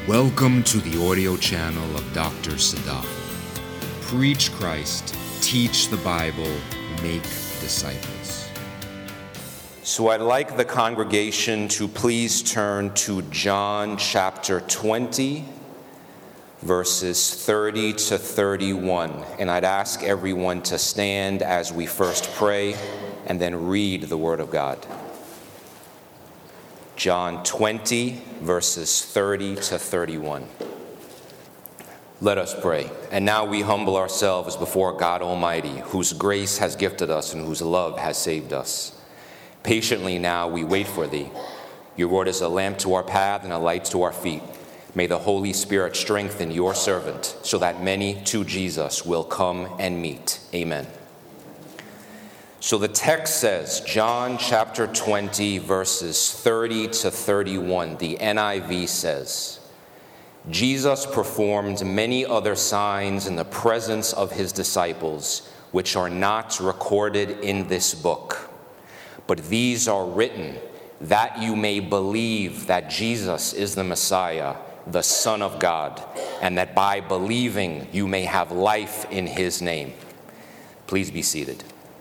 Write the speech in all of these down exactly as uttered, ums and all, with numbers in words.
Welcome to the audio channel of Doctor Sadaf. Preach Christ, teach the Bible, make disciples. So I'd like the congregation to please turn to John chapter twenty, verses thirty to thirty-one. And I'd ask everyone to stand as we first pray and then read the Word of God. John twenty, verses thirty to thirty-one. Let us pray. And now we humble ourselves before God Almighty, whose grace has gifted us and whose love has saved us. Patiently now we wait for thee. Your word is a lamp to our path and a light to our feet. May the Holy Spirit strengthen your servant so that many to Jesus will come and meet. Amen. So the text says, John chapter twenty, verses thirty to thirty-one, the N I V says, Jesus performed many other signs in the presence of his disciples, which are not recorded in this book. But these are written that you may believe that Jesus is the Messiah, the Son of God, and that by believing you may have life in his name. Please be seated.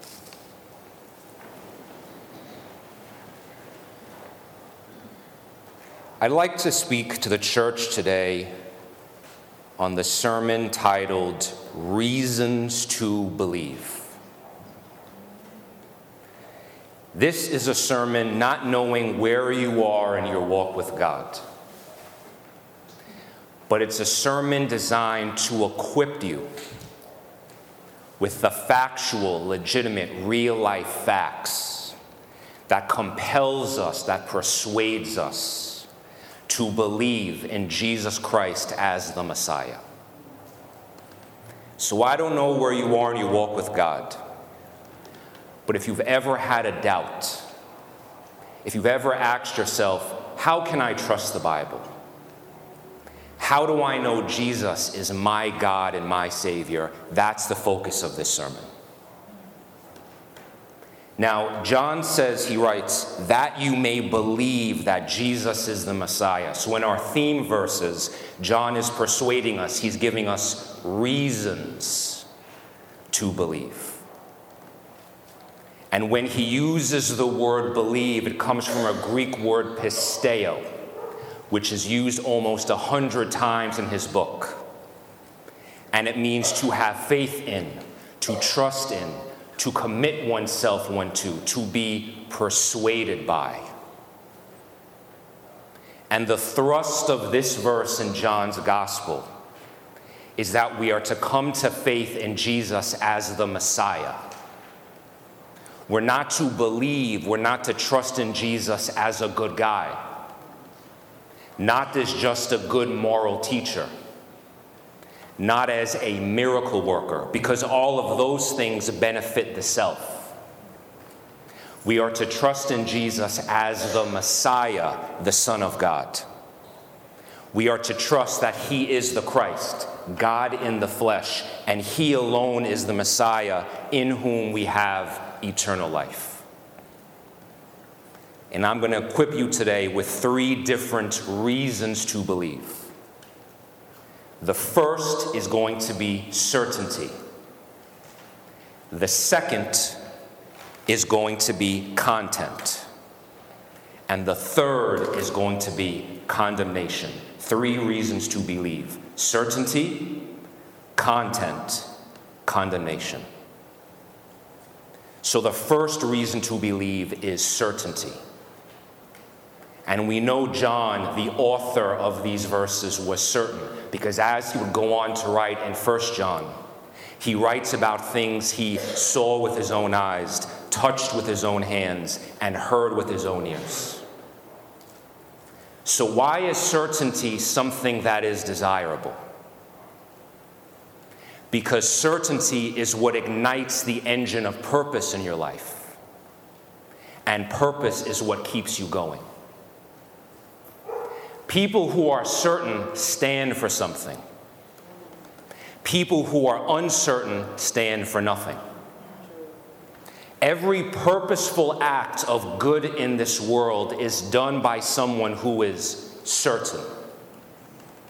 I'd like to speak to the church today on the sermon titled, Reasons to Believe. This is a sermon not knowing where you are in your walk with God, but it's a sermon designed to equip you with the factual, legitimate, real-life facts that compels us, that persuades us to believe in Jesus Christ as the Messiah. So I don't know where you are in your walk with God, but if you've ever had a doubt, if you've ever asked yourself, how can I trust the Bible? How do I know Jesus is my God and my Savior? That's the focus of this sermon. Now, John says, he writes, that you may believe that Jesus is the Messiah. So in our theme verses, John is persuading us, he's giving us reasons to believe. And when he uses the word believe, it comes from a Greek word pisteo, which is used almost a hundred times in his book. And it means to have faith in, to trust in, to commit oneself unto, to be persuaded by. And the thrust of this verse in John's gospel is that we are to come to faith in Jesus as the Messiah. We're not to believe, we're not to trust in Jesus as a good guy, not as just a good moral teacher, not as a miracle worker, because all of those things benefit the self. We are to trust in Jesus as the Messiah, the Son of God. We are to trust that he is the Christ, God in the flesh, and he alone is the Messiah in whom we have eternal life. And I'm going to equip you today with three different reasons to believe. The first is going to be certainty. The second is going to be content. And the third is going to be condemnation. Three reasons to believe: certainty, content, condemnation. So the first reason to believe is certainty. And we know John, the author of these verses, was certain, because as he would go on to write in First John, he writes about things he saw with his own eyes, touched with his own hands, and heard with his own ears. So why is certainty something that is desirable? Because certainty is what ignites the engine of purpose in your life. And purpose is what keeps you going. People who are certain stand for something. People who are uncertain stand for nothing. Every purposeful act of good in this world is done by someone who is certain.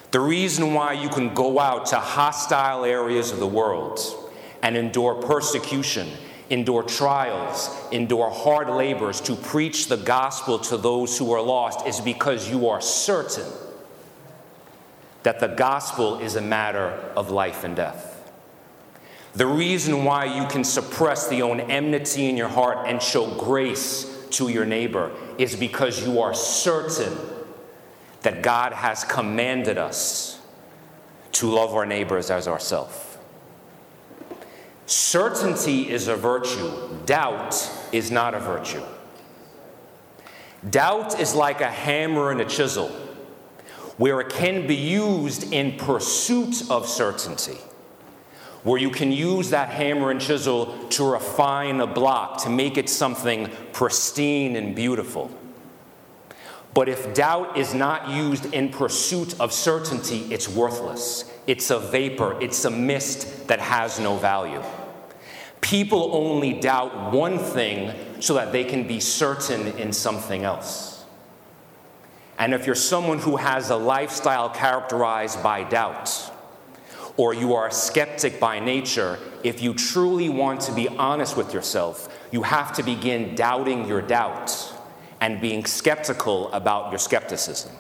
The reason why you can go out to hostile areas of the world and endure persecution, endure trials, endure hard labors to preach the gospel to those who are lost is because you are certain that the gospel is a matter of life and death. The reason why you can suppress the own enmity in your heart and show grace to your neighbor is because you are certain that God has commanded us to love our neighbors as ourselves. Certainty is a virtue. Doubt is not a virtue. Doubt is like a hammer and a chisel, where it can be used in pursuit of certainty, where you can use that hammer and chisel to refine a block, to make it something pristine and beautiful. But if doubt is not used in pursuit of certainty, it's worthless. It's a vapor. It's a mist that has no value. People only doubt one thing so that they can be certain in something else. And if you're someone who has a lifestyle characterized by doubt, or you are a skeptic by nature, if you truly want to be honest with yourself, you have to begin doubting your doubt and being skeptical about your skepticism.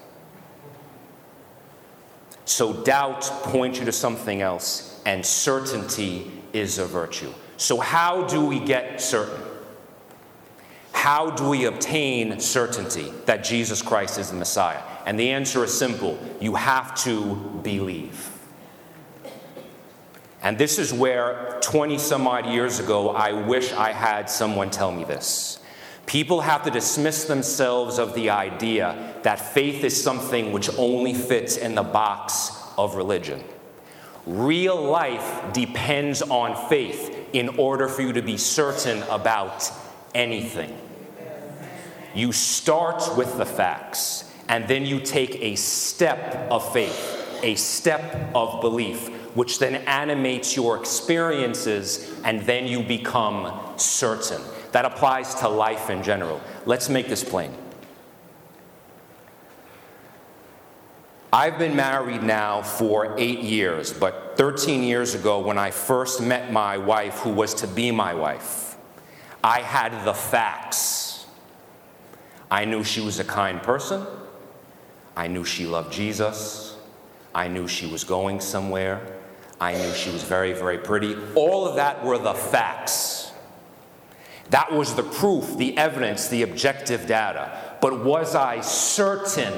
So doubt points you to something else, and certainty is a virtue. So how do we get certain? How do we obtain certainty that Jesus Christ is the Messiah? And the answer is simple. You have to believe. And this is where twenty some odd years ago, I wish I had someone tell me this. People have to dismiss themselves of the idea that faith is something which only fits in the box of religion. Real life depends on faith in order for you to be certain about anything. You start with the facts, and then you take a step of faith, a step of belief, which then animates your experiences, and then you become certain. That applies to life in general. Let's make this plain. I've been married now for eight years, but thirteen years ago when I first met my wife, who was to be my wife, I had the facts. I knew she was a kind person. I knew she loved Jesus. I knew she was going somewhere. I knew she was very, very pretty. All of that were the facts. That was the proof, the evidence, the objective data. But was I certain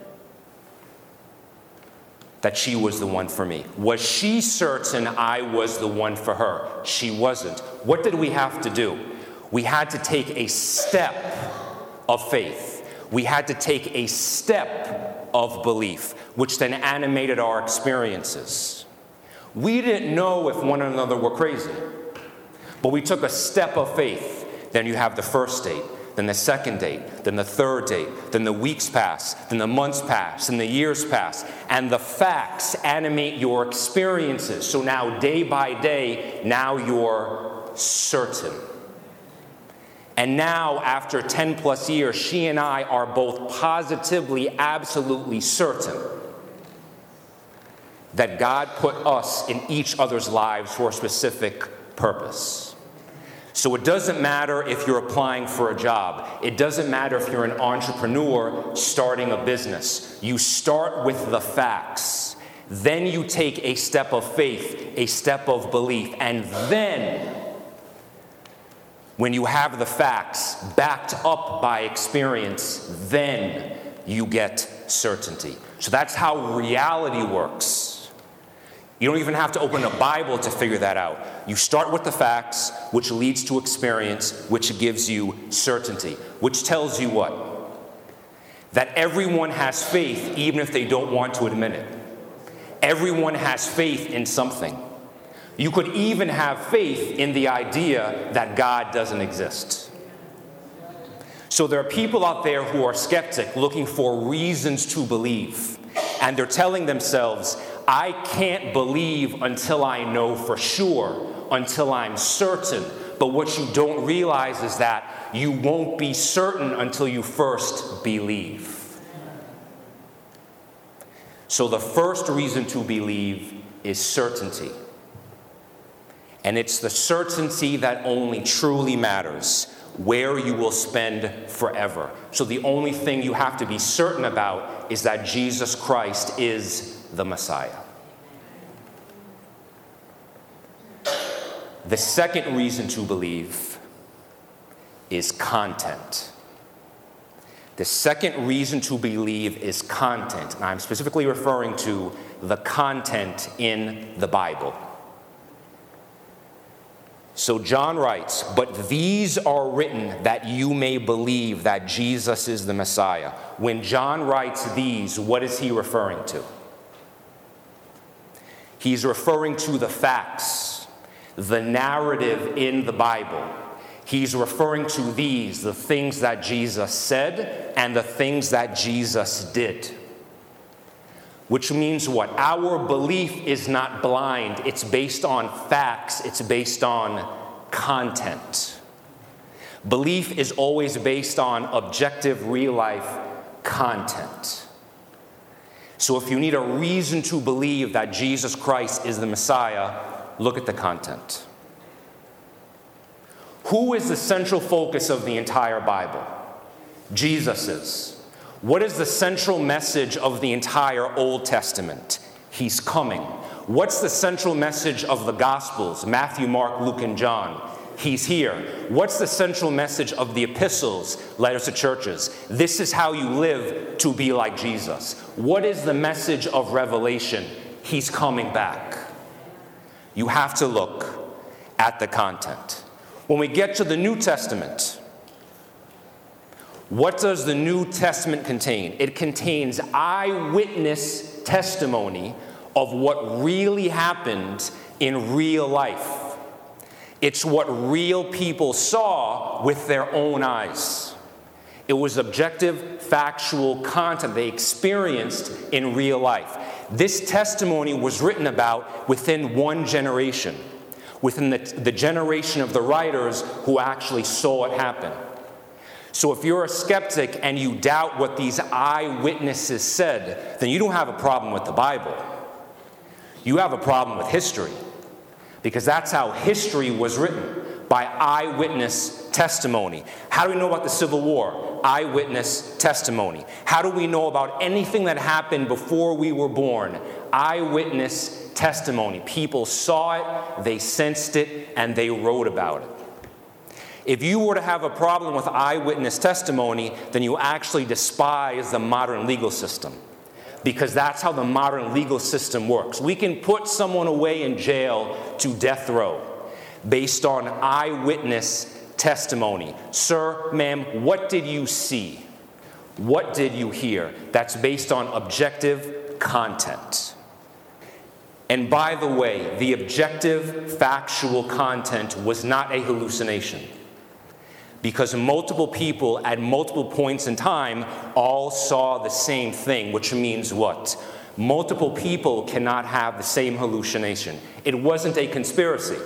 that she was the one for me? Was she certain I was the one for her? She wasn't. What did we have to do? We had to take a step of faith. We had to take a step of belief, which then animated our experiences. We didn't know if one another were crazy, but we took a step of faith. Then you have the first date, then the second date, then the third date, then the weeks pass, then the months pass, and the years pass, and the facts animate your experiences. So now, day by day, now you're certain. And now, after ten plus years, she and I are both positively, absolutely certain that God put us in each other's lives for a specific purpose. So it doesn't matter if you're applying for a job. It doesn't matter if you're an entrepreneur starting a business. You start with the facts. Then you take a step of faith, a step of belief, and then, when you have the facts backed up by experience, then you get certainty. So that's how reality works. You don't even have to open a Bible to figure that out. You start with the facts, which leads to experience, which gives you certainty, which tells you what? That everyone has faith, even if they don't want to admit it. Everyone has faith in something. You could even have faith in the idea that God doesn't exist. So there are people out there who are skeptic, looking for reasons to believe. And they're telling themselves, I can't believe until I know for sure, until I'm certain. But what you don't realize is that you won't be certain until you first believe. So the first reason to believe is certainty. And it's the certainty that only truly matters, where you will spend forever. So the only thing you have to be certain about is that Jesus Christ is the Messiah. The second reason to believe is content. The second reason to believe is content. And I'm specifically referring to the content in the Bible. So John writes, "But these are written that you may believe that Jesus is the Messiah." When John writes these, what is he referring to? He's referring to the facts, the narrative in the Bible. He's referring to these, the things that Jesus said and the things that Jesus did. Which means what? Our belief is not blind. It's based on facts. It's based on content. Belief is always based on objective, real-life content. So if you need a reason to believe that Jesus Christ is the Messiah, look at the content. Who is the central focus of the entire Bible? Jesus is. What is the central message of the entire Old Testament? He's coming. What's the central message of the Gospels? Matthew, Mark, Luke, and John. He's here. What's the central message of the epistles, letters to churches? This is how you live to be like Jesus. What is the message of Revelation? He's coming back. You have to look at the content. When we get to the New Testament, what does the New Testament contain? It contains eyewitness testimony of what really happened in real life. It's what real people saw with their own eyes. It was objective, factual content they experienced in real life. This testimony was written about within one generation, within the, the generation of the writers who actually saw it happen. So if you're a skeptic and you doubt what these eyewitnesses said, then you don't have a problem with the Bible. You have a problem with history, because that's how history was written, by eyewitness testimony. How do we know about the Civil War? Eyewitness testimony. How do we know about anything that happened before we were born? Eyewitness testimony. People saw it, they sensed it, and they wrote about it. If you were to have a problem with eyewitness testimony, then you actually despise the modern legal system, because that's how the modern legal system works. We can put someone away in jail to death row based on eyewitness testimony. Sir, ma'am, what did you see? What did you hear? That's based on objective content. And by the way, the objective, factual content was not a hallucination, because multiple people at multiple points in time all saw the same thing, which means what? Multiple people cannot have the same hallucination. It wasn't a conspiracy.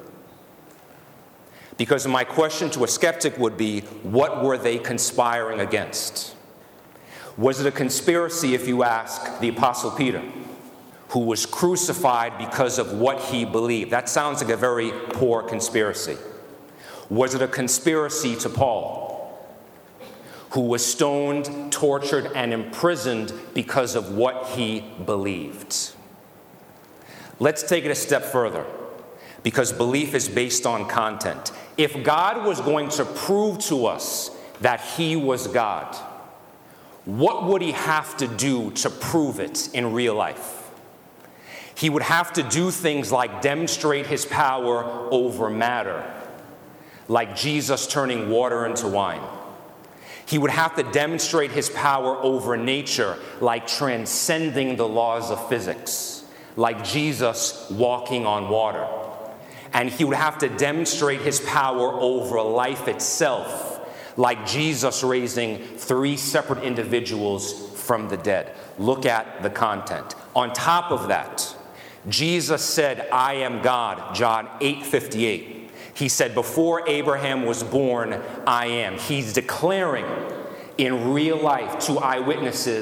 Because my question to a skeptic would be, what were they conspiring against? Was it a conspiracy if you ask the Apostle Peter, who was crucified because of what he believed? That sounds like a very poor conspiracy. Was it a conspiracy to Paul, who was stoned, tortured, and imprisoned because of what he believed? Let's take it a step further, because belief is based on content. If God was going to prove to us that he was God, what would he have to do to prove it in real life? He would have to do things like demonstrate his power over matter, like Jesus turning water into wine. He would have to demonstrate his power over nature, like transcending the laws of physics, like Jesus walking on water. And he would have to demonstrate his power over life itself, like Jesus raising three separate individuals from the dead. Look at the content. On top of that, Jesus said, "I am God," John eight fifty-eight. He said, before Abraham was born, I am. He's declaring in real life to eyewitnesses,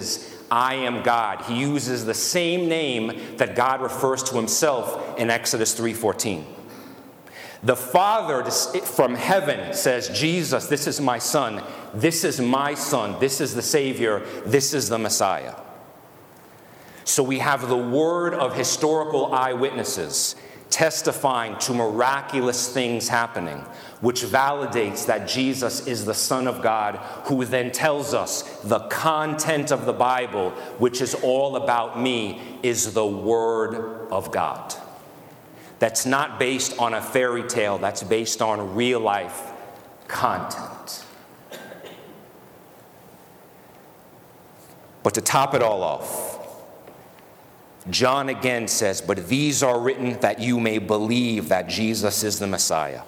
I am God. He uses the same name that God refers to himself in Exodus three fourteen. The Father from heaven says, Jesus, this is my Son. This is my Son. This is the Savior. This is the Messiah. So we have the word of historical eyewitnesses testifying to miraculous things happening, which validates that Jesus is the Son of God, who then tells us the content of the Bible, which is all about me, is the Word of God. That's not based on a fairy tale, that's based on real life content. But to top it all off, John again says, but these are written that you may believe that Jesus is the Messiah.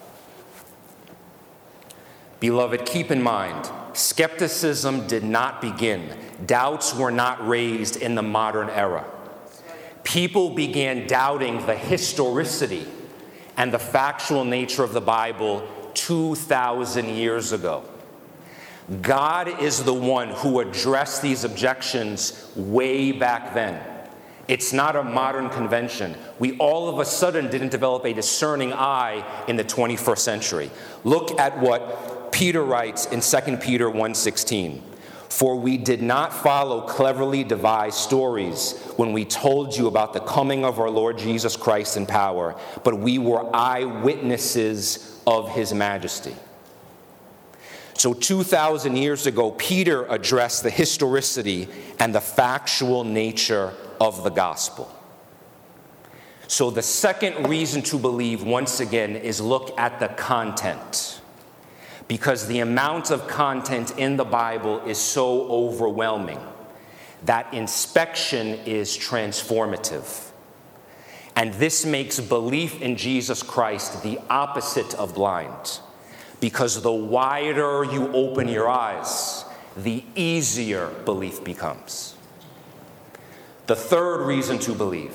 Beloved, keep in mind, skepticism did not begin. Doubts were not raised in the modern era. People began doubting the historicity and the factual nature of the Bible two thousand years ago. God is the one who addressed these objections way back then. It's not a modern convention. We all of a sudden didn't develop a discerning eye in the twenty-first century. Look at what Peter writes in Second Peter one sixteen. For we did not follow cleverly devised stories when we told you about the coming of our Lord Jesus Christ in power, but we were eyewitnesses of his majesty. So two thousand years ago, Peter addressed the historicity and the factual nature of the gospel. So the second reason to believe, once again, is look at the content. Because the amount of content in the Bible is so overwhelming that inspection is transformative. And this makes belief in Jesus Christ the opposite of blind. Because the wider you open your eyes, the easier belief becomes. The third reason to believe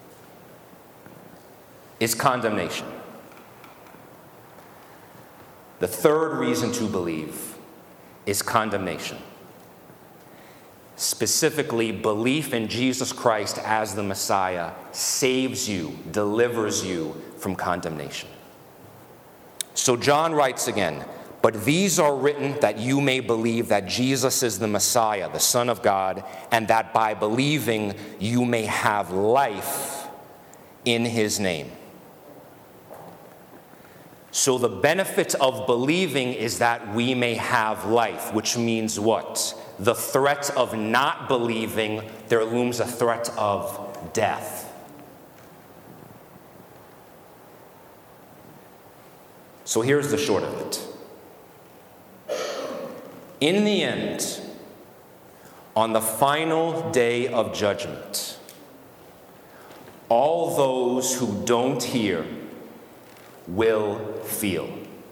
is condemnation. The third reason to believe is condemnation. Specifically, belief in Jesus Christ as the Messiah saves you, delivers you from condemnation. So John writes again, but these are written that you may believe that Jesus is the Messiah, the Son of God, and that by believing you may have life in his name. So the benefit of believing is that we may have life, which means what? The threat of not believing, there looms a threat of death. So here's the short of it. In the end, on the final day of judgment, all those who don't hear will feel.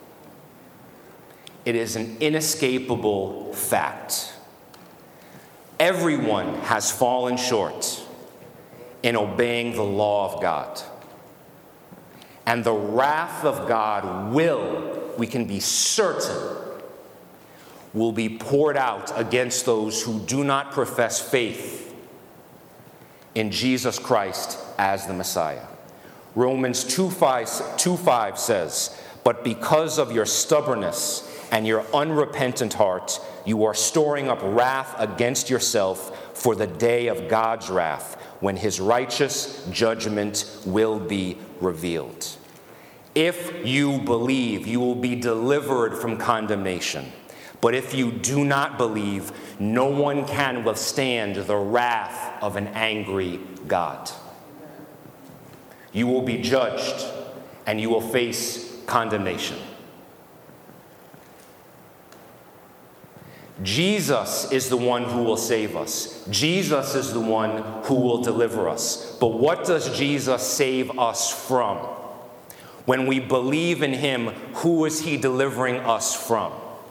It is an inescapable fact. Everyone has fallen short in obeying the law of God. And the wrath of God will, we can be certain, will be poured out against those who do not profess faith in Jesus Christ as the Messiah. Romans two five says, but because of your stubbornness and your unrepentant heart, you are storing up wrath against yourself for the day of God's wrath, when his righteous judgment will be revealed. If you believe, you will be delivered from condemnation. But if you do not believe, no one can withstand the wrath of an angry God. You will be judged, and you will face condemnation. Jesus is the one who will save us. Jesus is the one who will deliver us. But what does Jesus save us from? When we believe in him, who is he delivering us from?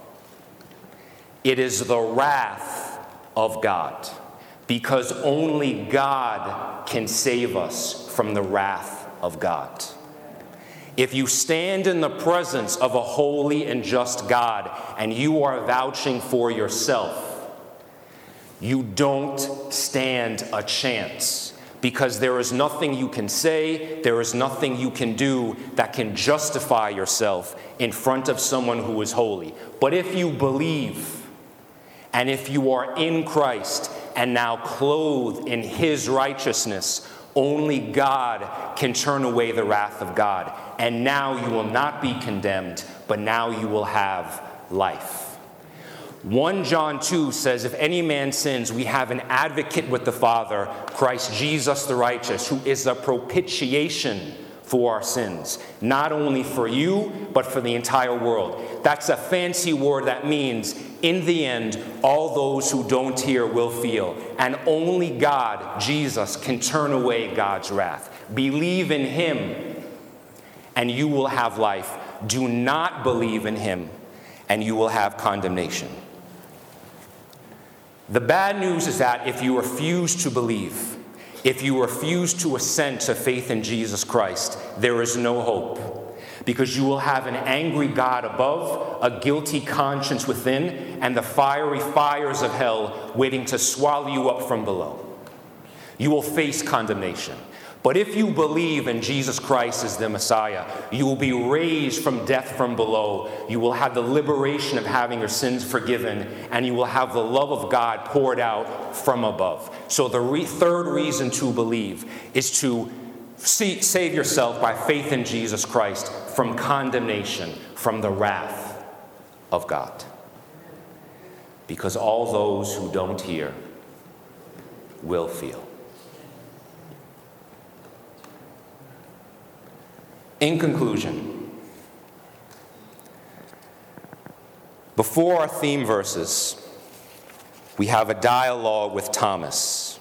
It is the wrath of God, because only God can save us from the wrath of God. If you stand in the presence of a holy and just God and you are vouching for yourself, you don't stand a chance, because there is nothing you can say, there is nothing you can do that can justify yourself in front of someone who is holy. But if you believe, and if you are in Christ and now clothed in his righteousness, only God can turn away the wrath of God. And now you will not be condemned, but now you will have life. First John two says, if any man sins, we have an advocate with the Father, Christ Jesus the righteous, who is a propitiation for our sins. Not only for you, but for the entire world. That's a fancy word that means, in the end, all those who don't hear will feel. And only God, Jesus, can turn away God's wrath. Believe in him, and you will have life. Do not believe in him, and you will have condemnation. The bad news is that if you refuse to believe, if you refuse to assent to faith in Jesus Christ, there is no hope. Because you will have an angry God above, a guilty conscience within, and the fiery fires of hell waiting to swallow you up from below. You will face condemnation. But if you believe in Jesus Christ as the Messiah, you will be raised from death from below. You will have the liberation of having your sins forgiven, and you will have the love of God poured out from above. So the re- third reason to believe is to see, save yourself by faith in Jesus Christ from condemnation, from the wrath of God. Because all those who don't hear will feel. In conclusion, before our theme verses, we have a dialogue with Thomas,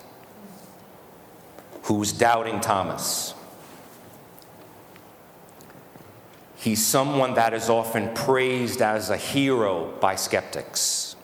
who's doubting Thomas. He's someone that is often praised as a hero by skeptics.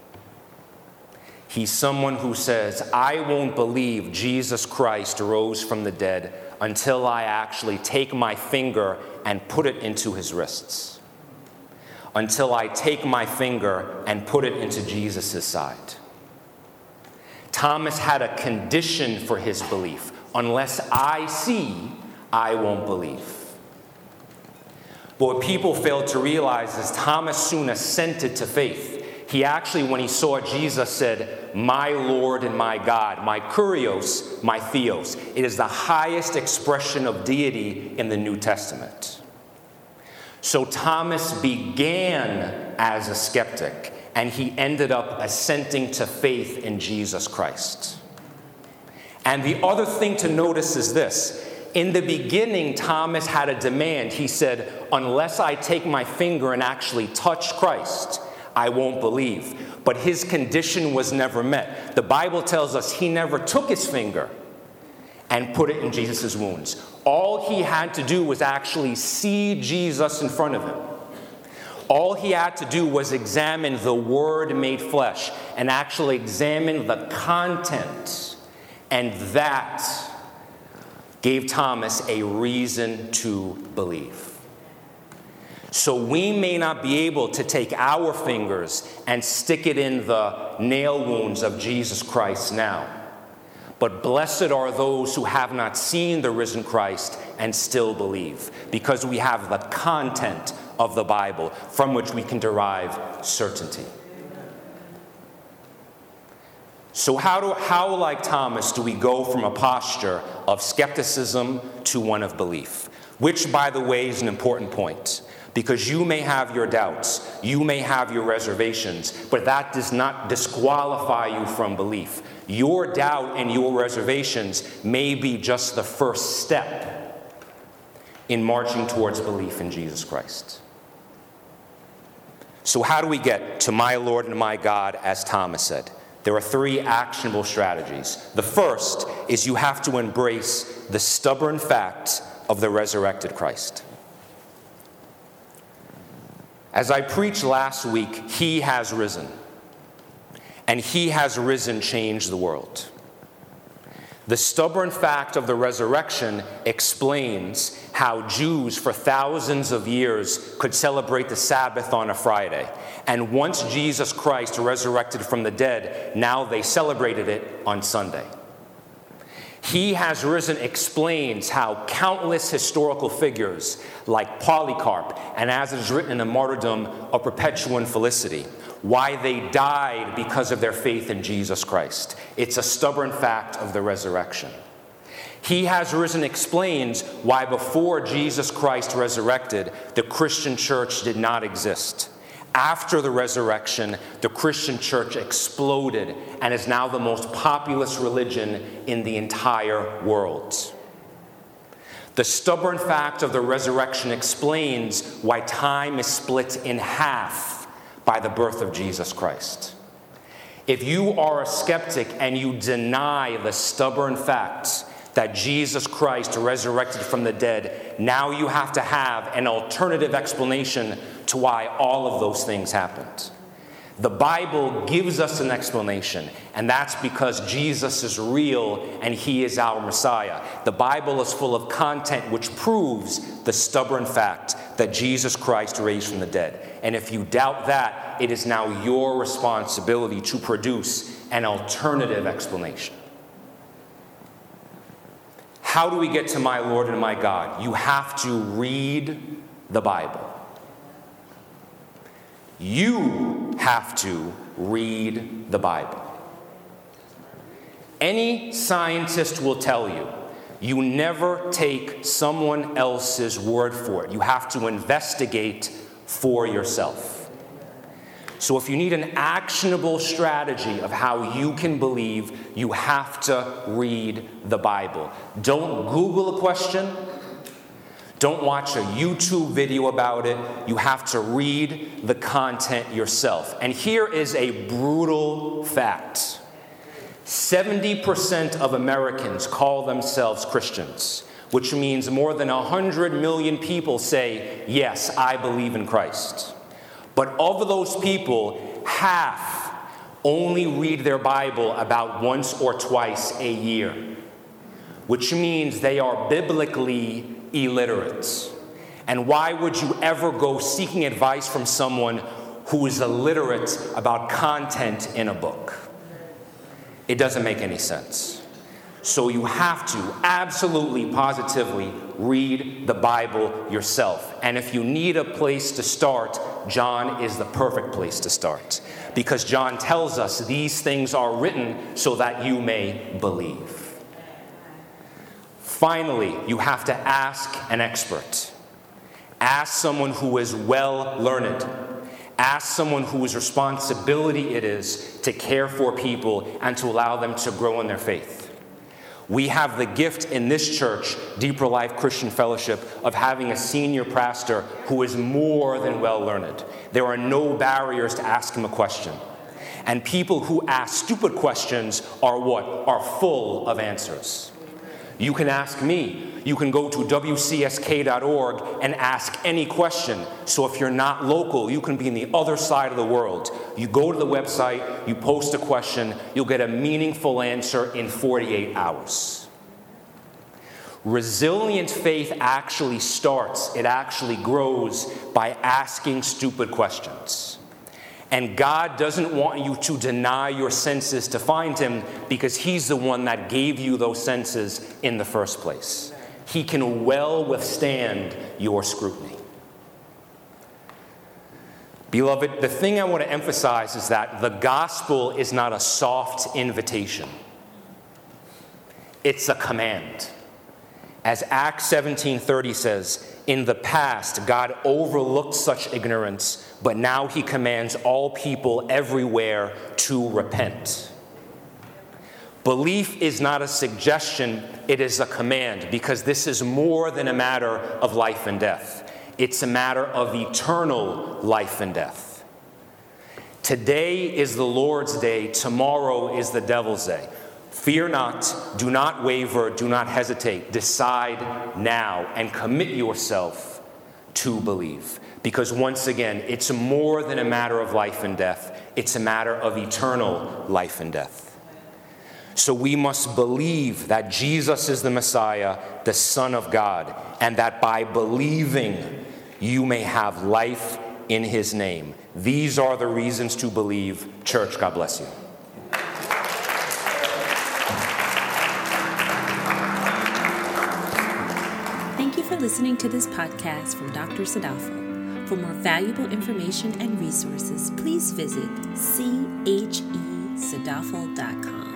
He's someone who says, I won't believe Jesus Christ rose from the dead until I actually take my finger and put it into his wrists. Until I take my finger and put it into Jesus' side. Thomas had a condition for his belief. Unless I see, I won't believe. But what people fail to realize is Thomas soon assented to faith. He actually, when he saw Jesus, said, my Lord and my God, my kurios, my theos. It is the highest expression of deity in the New Testament. So Thomas began as a skeptic, and he ended up assenting to faith in Jesus Christ. And the other thing to notice is this. In the beginning, Thomas had a demand. He said, unless I take my finger and actually touch Christ, I won't believe. But his condition was never met. The Bible tells us he never took his finger and put it in Jesus' wounds. All he had to do was actually see Jesus in front of him. All he had to do was examine the Word made flesh and actually examine the content. And that gave Thomas a reason to believe. So we may not be able to take our fingers and stick it in the nail wounds of Jesus Christ now. But blessed are those who have not seen the risen Christ and still believe, because we have the content of the Bible from which we can derive certainty. So how, do, how, like Thomas, do we go from a posture of skepticism to one of belief? Which, by the way, is an important point. Because you may have your doubts, you may have your reservations, but that does not disqualify you from belief. Your doubt and your reservations may be just the first step in marching towards belief in Jesus Christ. So how do we get to my Lord and my God, as Thomas said? There are three actionable strategies. The first is you have to embrace the stubborn fact of the resurrected Christ. As I preached last week, he has risen. And he has risen changed the world. The stubborn fact of the resurrection explains how Jews for thousands of years could celebrate the Sabbath on a Friday. And once Jesus Christ resurrected from the dead, now they celebrated it on Sunday. He has risen explains how countless historical figures like Polycarp, and as it is written in the martyrdom of Perpetua and Felicity, why they died because of their faith in Jesus Christ. It's a stubborn fact of the resurrection. He has risen explains why before Jesus Christ resurrected, the Christian church did not exist. After the resurrection, the Christian church exploded and is now the most populous religion in the entire world. The stubborn fact of the resurrection explains why time is split in half by the birth of Jesus Christ. If you are a skeptic and you deny the stubborn facts that Jesus Christ resurrected from the dead, now you have to have an alternative explanation to why all of those things happened. The Bible gives us an explanation, and that's because Jesus is real and he is our Messiah. The Bible is full of content which proves the stubborn fact that Jesus Christ raised from the dead. And if you doubt that, it is now your responsibility to produce an alternative explanation. How do we get to my Lord and my God? You have to read the Bible. You have to read the Bible. Any scientist will tell you, you never take someone else's word for it. You have to investigate for yourself. So if you need an actionable strategy of how you can believe, you have to read the Bible. Don't Google a question. Don't watch a YouTube video about it. You have to read the content yourself. And here is a brutal fact. seventy percent of Americans call themselves Christians, which means more than one hundred million people say, yes, I believe in Christ. But of those people, half only read their Bible about once or twice a year, which means they are biblically illiterate. And why would you ever go seeking advice from someone who is illiterate about content in a book? It doesn't make any sense. So you have to absolutely, positively read the Bible yourself. And if you need a place to start, John is the perfect place to start. Because John tells us these things are written so that you may believe. Finally, you have to ask an expert. Ask someone who is well learned. Ask someone whose responsibility it is to care for people and to allow them to grow in their faith. We have the gift in this church, Deeper Life Christian Fellowship, of having a senior pastor who is more than well learned. There are no barriers to ask him a question. And people who ask stupid questions are what? Are full of answers. You can ask me. You can go to W C S K dot org and ask any question. So if you're not local, you can be in the other side of the world. You go to the website, you post a question, you'll get a meaningful answer in forty-eight hours. Resilient faith actually starts, it actually grows by asking stupid questions. And God doesn't want you to deny your senses to find him because he's the one that gave you those senses in the first place. He can well withstand your scrutiny. Beloved, the thing I want to emphasize is that the gospel is not a soft invitation. It's a command. As Acts seventeen thirty says, in the past, God overlooked such ignorance, but now he commands all people everywhere to repent. Belief is not a suggestion, it is a command, because this is more than a matter of life and death. It's a matter of eternal life and death. Today is the Lord's day, tomorrow is the devil's day. Fear not, do not waver, do not hesitate. Decide now and commit yourself to believe. Because once again, it's more than a matter of life and death. It's a matter of eternal life and death. So we must believe that Jesus is the Messiah, the Son of God, and that by believing you may have life in his name. These are the reasons to believe. Church, God bless you. Thank you for listening to this podcast from Doctor Sadafo. For more valuable information and resources, please visit c h e sadafo dot com.